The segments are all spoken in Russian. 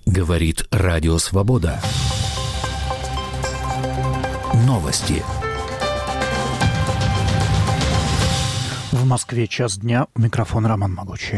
Говорит Радио Свобода. Новости. В Москве час дня. У микрофона Роман Могучий.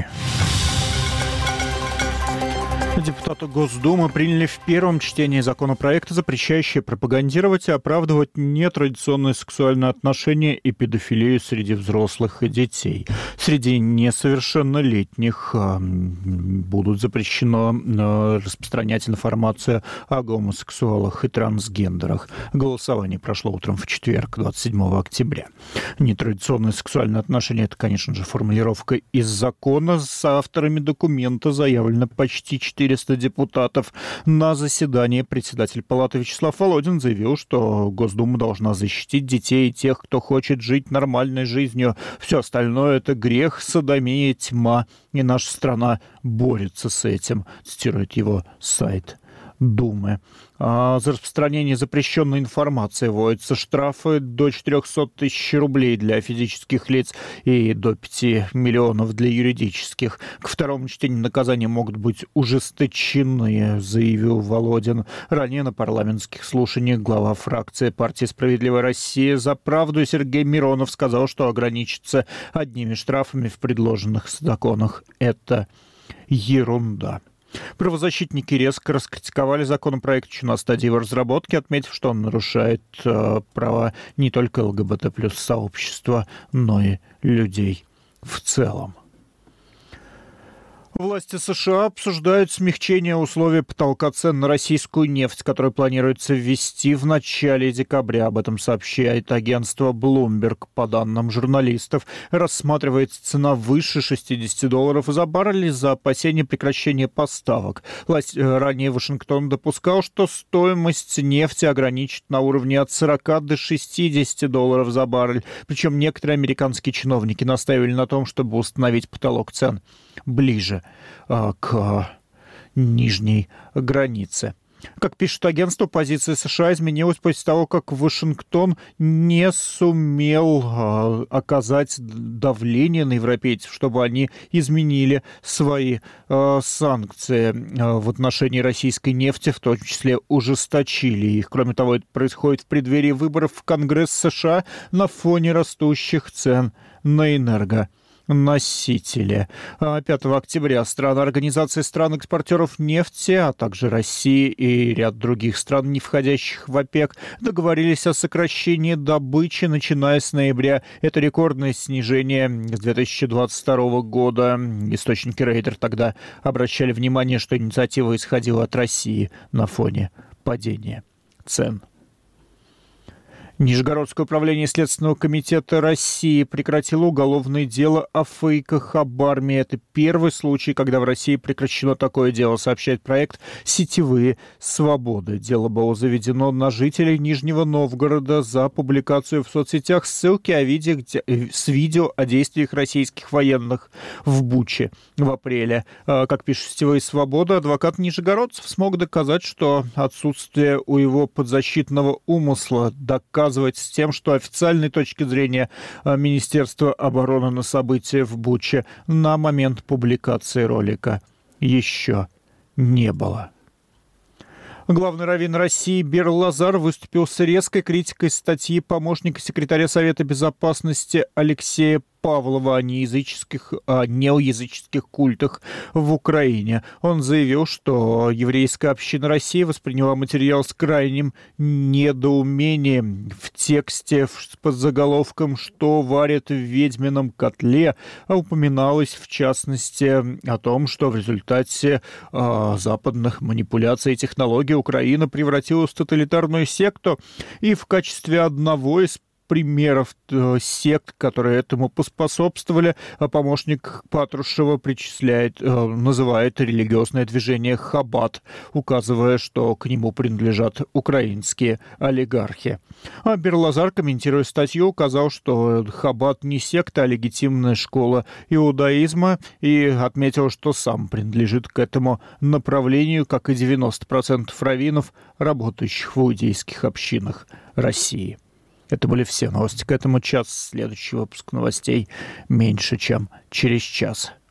Депутаты Госдумы приняли в первом чтении законопроект, запрещающий пропагандировать и оправдывать нетрадиционные сексуальные отношения и педофилию среди взрослых и детей. Среди несовершеннолетних будут запрещено распространять информацию о гомосексуалах и трансгендерах. Голосование прошло утром в четверг, 27 октября. Нетрадиционные сексуальные отношения – это, конечно же, формулировка из закона. С авторами документа заявлено почти 400 депутатов. На заседании председатель Палаты Вячеслав Володин заявил, что Госдума должна защитить детей и тех, кто хочет жить нормальной жизнью. Все остальное – это грех, содомия, тьма. И наша страна борется с этим, цитирует его сайт Думы. За распространение запрещенной информации вводятся штрафы до 400 тысяч рублей для физических лиц и до 5 миллионов для юридических. К второму чтению наказания могут быть ужесточены, заявил Володин. Ранее на парламентских слушаниях глава фракции партии «Справедливая Россия за правду» Сергей Миронов сказал, что ограничиться одними штрафами в предложенных законах – это ерунда. Правозащитники резко раскритиковали законопроект еще на стадии его разработки, отметив, что он нарушает права не только ЛГБТ+ сообщества, но и людей в целом. Власти США обсуждают смягчение условий потолка цен на российскую нефть, который планируется ввести в начале декабря. Об этом сообщает агентство Bloomberg. По данным журналистов, рассматривается цена выше $60 за баррель из-за опасения прекращения поставок. Ранее Вашингтон допускал, что стоимость нефти ограничит на уровне от 40 до $60 за баррель. Причем некоторые американские чиновники настаивали на том, чтобы установить потолок цен ближе к нижней границе. Как пишет агентство, позиция США изменилась после того, как Вашингтон не сумел оказать давление на европейцев, чтобы они изменили свои санкции в отношении российской нефти, в том числе ужесточили их. Кроме того, это происходит в преддверии выборов в Конгресс США на фоне растущих цен на энергоносители. 5 октября страны Организации стран-экспортеров нефти, а также России и ряд других стран, не входящих в ОПЕК, договорились о сокращении добычи, начиная с ноября. Это рекордное снижение с 2022 года. Источники Рейтер тогда обращали внимание, что инициатива исходила от России на фоне падения цен. Нижегородское управление Следственного комитета России прекратило уголовное дело о фейках об армии. Это первый случай, когда в России прекращено такое дело, сообщает проект «Сетевые свободы». Дело было заведено на жителей Нижнего Новгорода за публикацию в соцсетях ссылки с видео о действиях российских военных в Буче в апреле. Как пишет «Сетевые свободы», адвокат нижегородцев смог доказать, что отсутствие у его подзащитного умысла доказывать с тем, что официальной точки зрения Министерства обороны на события в Буче на момент публикации ролика еще не было. Главный раввин России Бер Лазар выступил с резкой критикой статьи помощника секретаря Совета Безопасности Алексея Павлова о неоязыческих культах в Украине. Он заявил, что еврейская община России восприняла материал с крайним недоумением. В тексте под заголовком «Что варят в ведьмином котле» упоминалось, в частности, о том, что в результате западных манипуляций и технологий Украина превратилась в тоталитарную секту, и в качестве одного из примеров сект, которые этому поспособствовали, помощник Патрушева называет религиозное движение «Хаббат», указывая, что к нему принадлежат украинские олигархи. А Бер Лазар, комментируя статью, указал, что «Хаббат» не секта, а легитимная школа иудаизма, и отметил, что сам принадлежит к этому направлению, как и 90% раввинов, работающих в иудейских общинах России. Это были все новости к этому часу. Следующий выпуск новостей меньше, чем через час.